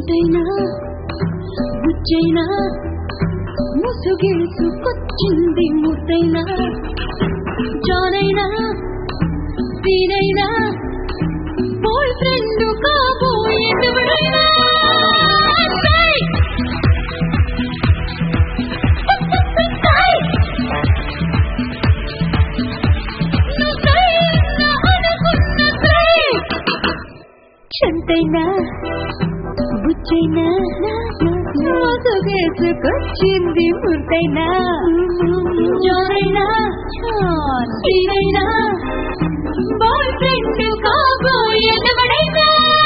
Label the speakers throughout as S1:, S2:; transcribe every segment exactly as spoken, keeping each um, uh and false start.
S1: చంటైనా బుచ్చైనా ముసుగేసుకొచ్చింది ముద్దైనా జానైనా సీనైనా బాయ్ ఫ్రెండ్ కాబోయేదెవడైనా చంటైనా బుచ్చైనా మోసగేసుకొచ్చింది ముద్దైనా జోరైనా సీనైనా బాయ్ ఫ్రెండ్ కాబోయేదెవడైనా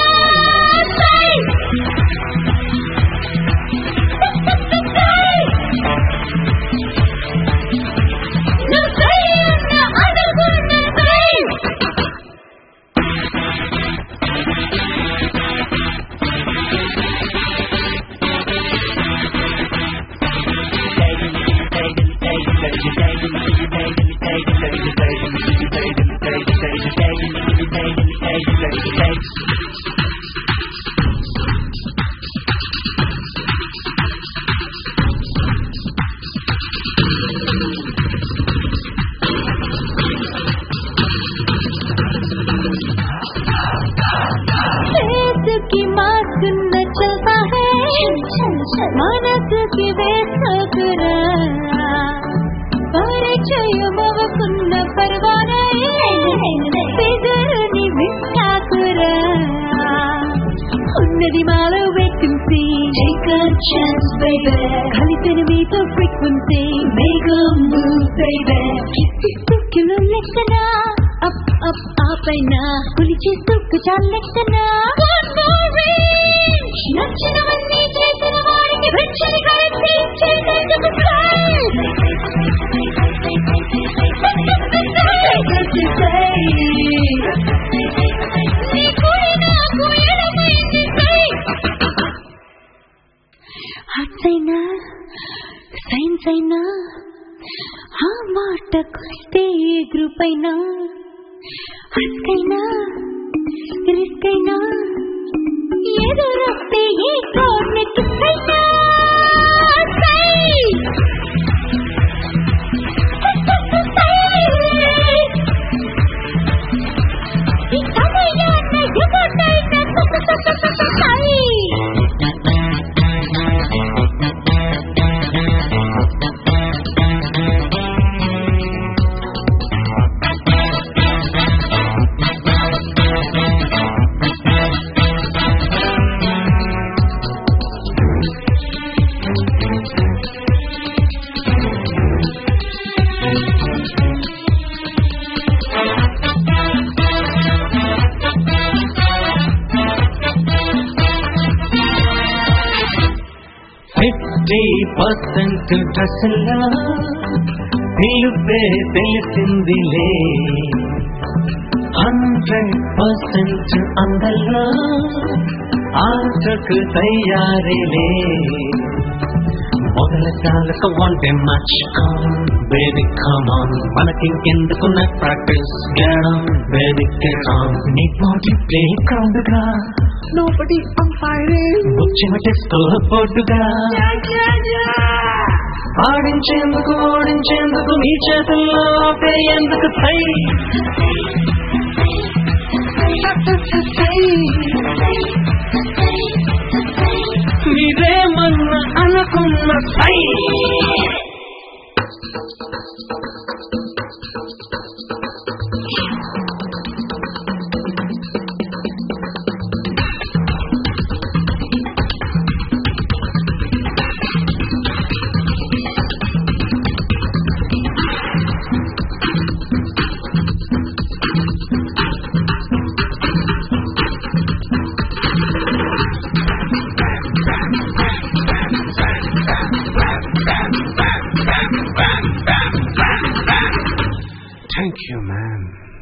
S1: की मास्क न चलता है मनस की बेसकरा परिचय मवकुन्न परवाने बिगरनी बिट्टाकुरा ఉన్నది మాలో vacancy take a chance baby కలిపిన మీతో frequency make a move baby కిలో లెక్కన up up up అయినా పులిచి తుక్కు చాలెక్కన నచ్చినవన్నీ చేసిన వారికి భిక్షని కలిసి చేసేందుకు ఆర్ట్స్ అయినా సైన్స్ అయినా ఆ మాటకొస్తే ఏ గ్రూప్ అయినా హస్కైనా రిస్క్ అయినా ఎదురొస్తే ఏ కోర్నెట్ అయినా
S2: fifty percent డ్రెస్సులా పిలుపే తెలిసిందిలే హండ్రెడ్ పర్సెంట్ అందల్లా ఆటకు తయారీలే మొదల చాలకు వంటే మచ్ బేబీ కమాన్ మనకింకెందుకు నా ప్రాక్టీస్ గేడం బేబీ గెటాన్ నీ బాడీ ప్లే గ్రౌండ్ గా
S1: nobody on firing
S2: వచ్చిన టెస్టో పోటుగా ఆడించేందుకు ఓడించేందుకు నీ చేతుల్లో ఆపేయందుకు సై మీరేమన్నా అనుకున్న సై Thank you, man.